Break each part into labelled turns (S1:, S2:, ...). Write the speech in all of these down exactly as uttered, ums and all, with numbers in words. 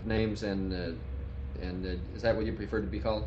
S1: names, and uh, and uh, is that what you prefer to be called?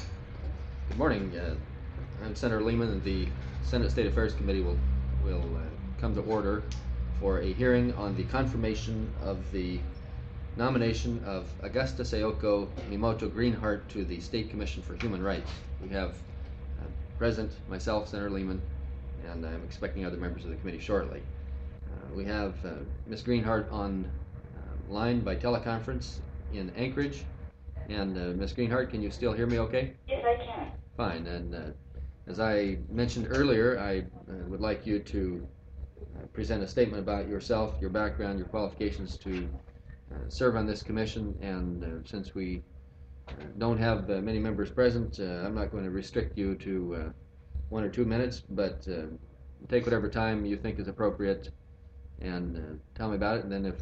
S1: Good morning. Uh, I'm Senator Lehman, and the Senate State Affairs Committee will will uh, come to order for a hearing on the confirmation of the nomination of Augusta Sayoko Mimoto Greenhart to the State Commission for Human Rights. We have uh, present myself, Senator Lehman, and I'm expecting other members of the committee shortly. Uh, we have uh, Miz Greenhart on uh, line by teleconference in Anchorage. And uh, Miz Greenhart, can you still hear me okay?
S2: Yes, I can.
S1: Fine. And uh, as I mentioned earlier, I uh, would like you to uh, present a statement about yourself, your background, your qualifications to uh, serve on this commission. And uh, since we uh, don't have uh, many members present, uh, I'm not going to restrict you to uh, one or two minutes, but uh, take whatever time you think is appropriate and uh, tell me about it. And then if,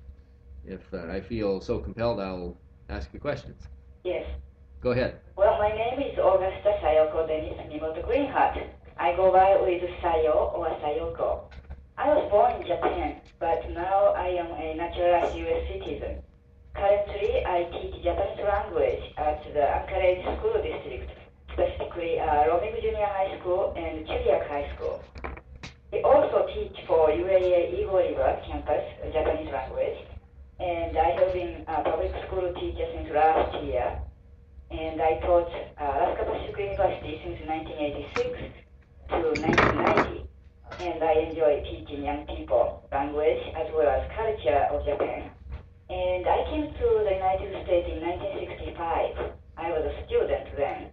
S1: if uh, I feel so compelled, I'll ask you questions.
S2: Yes.
S1: Go ahead.
S2: Well, my name is Augusta Sayoko Denise Mimoto Greenhart. I go by with Sayo or Sayoko. I was born in Japan, but now I am a naturalized U S citizen. Currently, I teach Japanese language at the Anchorage School District, specifically uh, Romig Junior High School and Chuliak High School. I also teach for U A A Eagle River campus, uh, Japanese language, and I have been a public school teacher since last year. And I taught uh, Alaska Pacific University since nineteen eighty-six to nineteen ninety. And I enjoy teaching young people language as well as culture of Japan. And I came to the United States in nineteen sixty-five. I was a student then.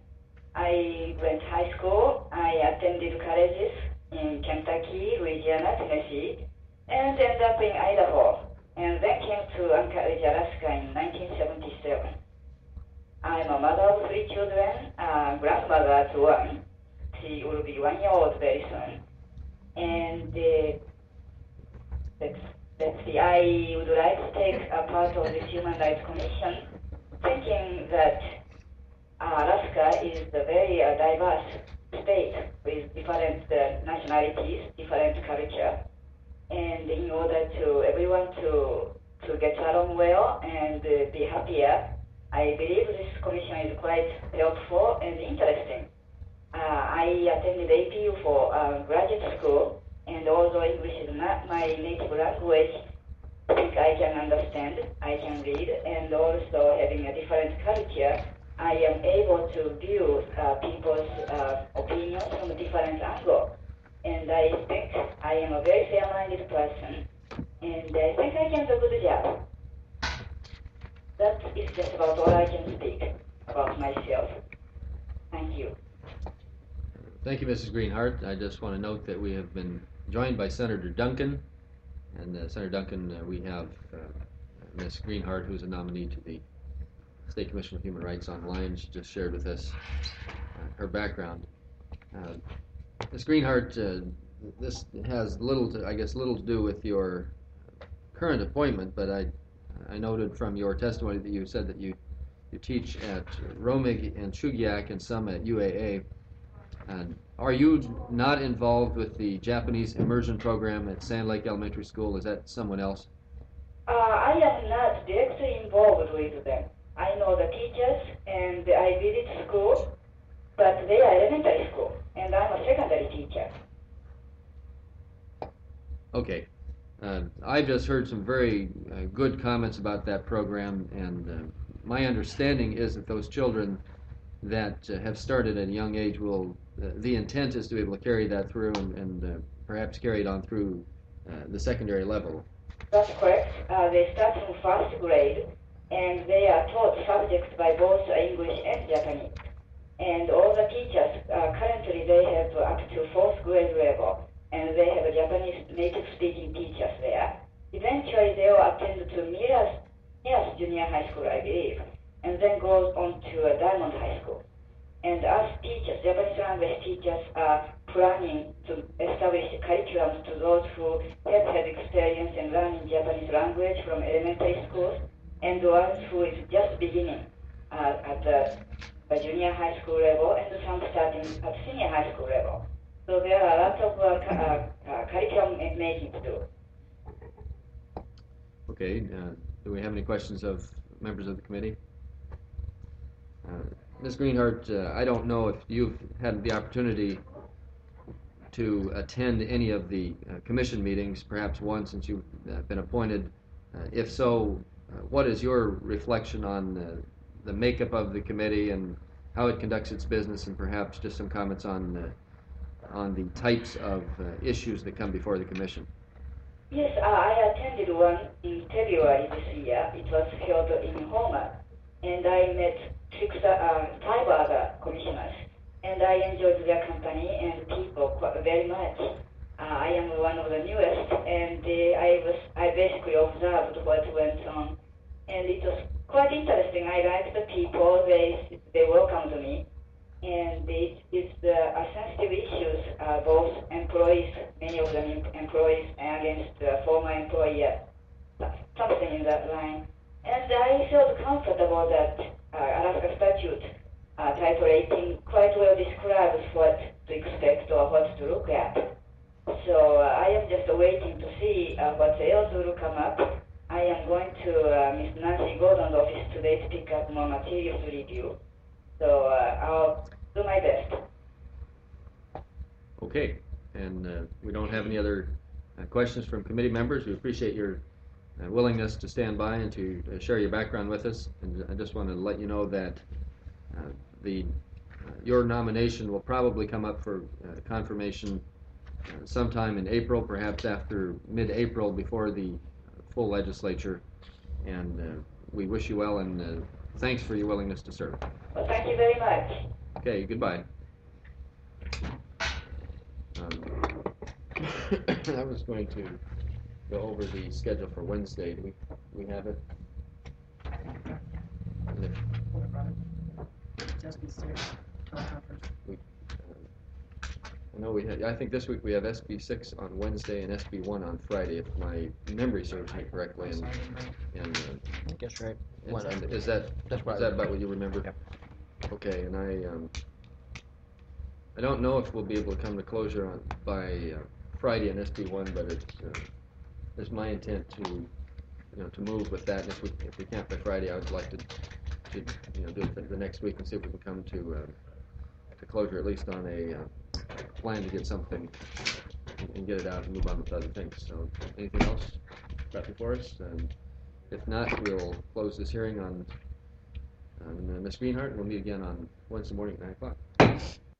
S2: I went to high school. I attended colleges in Kentucky, Louisiana, Tennessee, and ended up in Idaho. And then came to Anchorage, Alaska in nineteen seventy-seven. I'm a mother of three children, uh, grandmother to one. She will be one year old very soon. And uh, let's, let's see, I would like to take a part of this Human Rights Commission, thinking that uh, Alaska is a very uh, diverse state with different uh, nationalities, different culture. And in order to everyone to to get along well and uh, be happier, I believe this commission is quite helpful and interesting. Uh, I attended A P U for uh, graduate school, and although English is not my native language, I think I can understand, I can read, and also having a different culture, I am able to view uh, people's uh, opinions from a different angle. And I think I am a very fair-minded person, and I think I can do a good job. That is just about all I can speak about myself. Thank you.
S1: Thank you, Missus Greenhart. I just want to note that we have been joined by Senator Duncan, and uh, Senator Duncan, uh, we have uh, Miz Greenhart, who's a nominee to the State Commission on Human Rights online. She just shared with us uh, her background. Uh, Miz Greenhart, uh, this has little, to, I guess, little to do with your current appointment, but I, I noted from your testimony that you said that you, you teach at Romig and Chugiak and some at U A A. And are you not involved with the Japanese immersion program at Sand Lake Elementary School? Is that someone else?
S2: Uh, I am not directly involved with them. I know the teachers, and I visit school, but they are elementary school, and I'm a secondary teacher.
S1: Okay. Uh, I've just heard some very uh, good comments about that program, and uh, my understanding is that those children that uh, have started at a young age will, uh, the intent is to be able to carry that through and, and uh, perhaps carry it on through uh, the secondary level.
S2: That's correct. Uh, they start from first grade, and they are taught subjects by both English and Japanese. And all the teachers, uh, currently they have up to fourth grade level, and they have a Japanese native-speaking teachers there. Eventually they will attend to Miras, Miras Junior High School, I believe, and then goes on to uh, Diamond High School. And us teachers, Japanese language teachers, are planning to establish curriculums to those who have had experience in learning Japanese language from elementary schools, and the ones who is just beginning uh, at the, the junior high school level, and some starting at senior high school level. So there are a lot of uh, cu uh, uh, curriculum making to do.
S1: Okay. Uh, do we have any questions of members of the committee. Uh, Miz Greenhart, uh, I don't know if you've had the opportunity to attend any of the uh, commission meetings, perhaps one since you've uh, been appointed. Uh, if so, uh, what is your reflection on uh, the makeup of the committee and how it conducts its business, and perhaps just some comments on uh, on the types of uh, issues that come before the commission?
S2: Yes, uh, I attended one in February this year. It was held in Homer, and I met six, uh, five other commissioners, and I enjoyed their company and people quite very much. Uh, I am one of the newest, and uh, I was I basically observed what went on, and it was quite interesting. I liked the people; they they welcomed me, and it, it's uh, a sensitive issues. Uh, both employees, many of them employees against the former employer, something in that line, and I felt comfortable that uh, Alaska statute uh, Title eighteen quite well describes what to expect or what to look at. So uh, I am just waiting to see uh, what else will come up. I am going to uh, Miss Nancy Gordon's office today to pick up more materials to review. So uh, I'll do my best.
S1: Okay, and uh, we don't have any other uh, questions from committee members. We appreciate your uh, willingness to stand by and to uh, share your background with us. And I just want to let you know that uh, the uh, your nomination will probably come up for uh, confirmation uh, sometime in April, perhaps after mid-April, before the full legislature. And uh, we wish you well, and uh, thanks for your willingness to serve.
S2: Well, thank you very much.
S1: Okay, goodbye. Um, I was going to go over the schedule for Wednesday. Do we, we have it? And if
S3: S B six, teleconference.
S1: we, uh, I know we had, I think this week we have S B six on Wednesday and S B one on Friday, if my memory serves me correctly. And, and uh,
S4: I guess right.
S1: and-
S4: One,
S1: and is that,
S4: That's what
S1: is
S4: I
S1: that about
S4: remember.
S1: what you remember?
S4: Yep.
S1: Okay, and I, um, I don't know if we'll be able to come to closure on, by uh, Friday on S B one, but it's, uh, it's my intent to, you know, to move with that. And if we, if we can't by Friday, I would like to, to, you know, do it the, the next week and see if we can come to, uh, to closure at least on a uh, plan to get something and, and get it out and move on with other things. So, anything else got before us? Um, if not, we'll close this hearing on, on uh, Miz Greenhart. We'll meet again on Wednesday morning at nine o'clock.